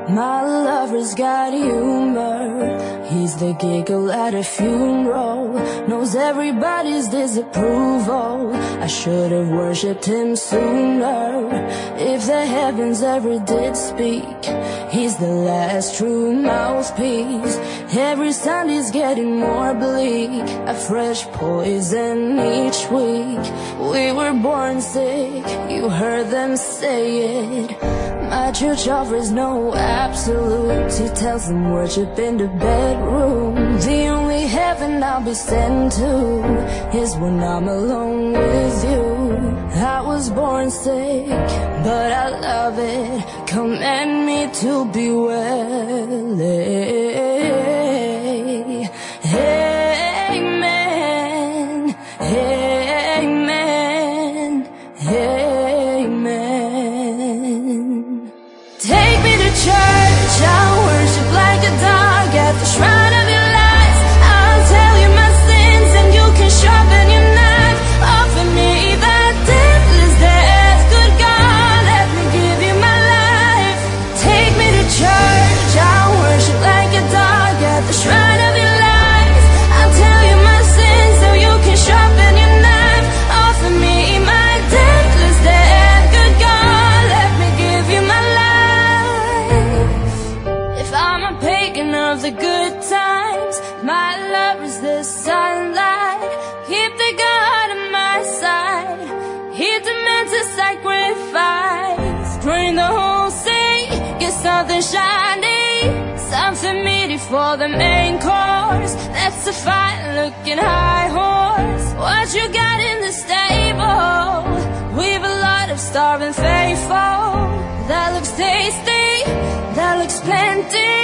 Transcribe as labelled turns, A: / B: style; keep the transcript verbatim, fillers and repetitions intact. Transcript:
A: My lover's got humor. He's the giggle at a funeral. Knows everybody's disapproval. I should have worshipped him sooner. If the heavens ever did speak, he's the last true mouthpiece. Every Sunday's getting more bleak, a fresh poison each week. We were born sick, you heard them say it. My church offers no absolutes. He tells them worship in the bedroom. The only heaven I'll be sent to is when I'm alone with you. I was born sick, but I love it. Command me to be well. Amen. Amen. Amen. Take me to church, I'll worship like a dog at the shrine of your lies. I'll tell you my sins and you can sharpen your knife. Offer me that deathless death. Good God, let me give you my life. Take me to church, I'll worship like a dog at the shrine of your lies. I'll tell you my sins so you can sharpen your knife. Offer me my deathless death. Good God, let me give you my life. I'm a pagan of the good times. My love is the sunlight. Keep the God on my side. He demands a sacrifice. Drain the whole sea, get something shiny, something meaty for the main course. That's a fine-looking high horse. What you got in the stable? We've a lot of starving faithful. That looks tasty, that looks plenty.